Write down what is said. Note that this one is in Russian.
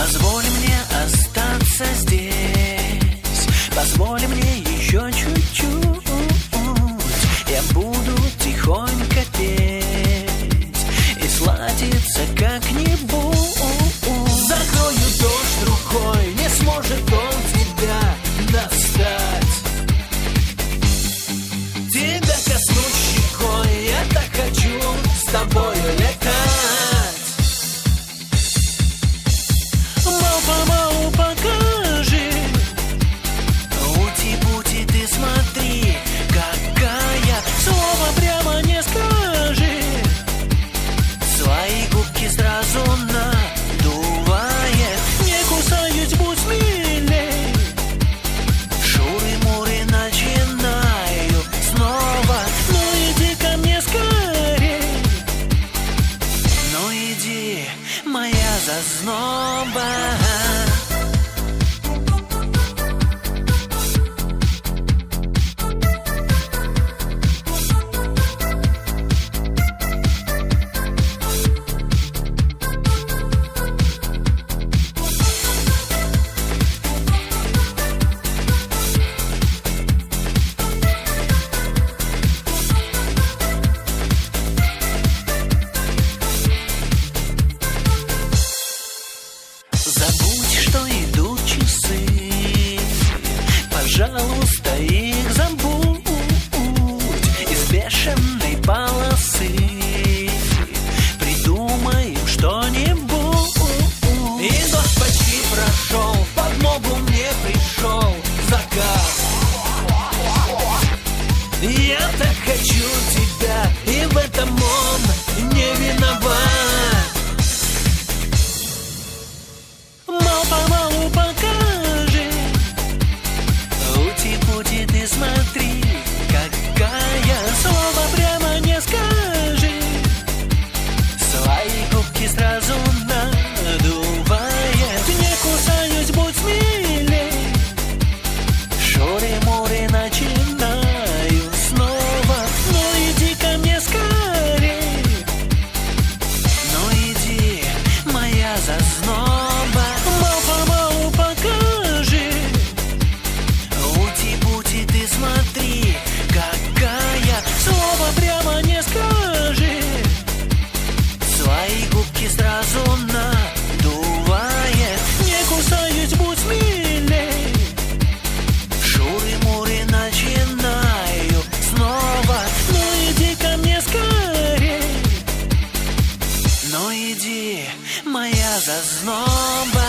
Позволь мне остаться здесь, позволь мне еще чуть-чуть. Я буду тихонько петь и сладиться как-нибудь. Закрою дождь рукой, не сможет он тебя достать. Тебя коснусь щекой, я так хочу с тобою летать. Мау-мау, покажи, ути-пути, ты смотри, какая. Слово прямо не скажи, свои губки сразу надувает. Не кусаюсь, будь смелей, шуры-муры начинаю снова. Ну иди ко мне скорей, ну иди, моя зазноба. Забудь, что идут часы, пожалуйста, их забудь. Из бешеной полосы придумаем что-нибудь. И дождь почти прошел, в подмогу мне пришел закат. Я так хочу тебя, и в этом он не виноват. Мау-мау, покажи, ути-пути, ты смотри, какая. Слово прямо не скажи, свои губки сразу надувает. Не кусаюсь, будь смелей, шуры-муры начинаю снова. Ну иди ко мне скорей, ну иди, моя зазноба. Мау-мау, покажи, ути-пути, ты смотри, какая. Слово прямо не скажи, свои губки сразу надувает. Не кусаюсь, будь смелей, шуры-муры начинаю снова. Ну иди ко мне скорей, ну иди, моя зазноба.